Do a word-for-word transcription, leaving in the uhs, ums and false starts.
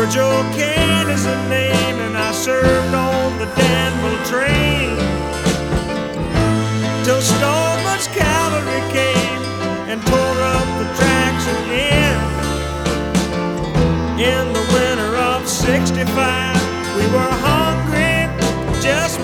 Joe Kane is the name, and I served on the Danville train till Stoneman's cavalry came and tore up the tracks again. In the winter of sixty-five, we were home.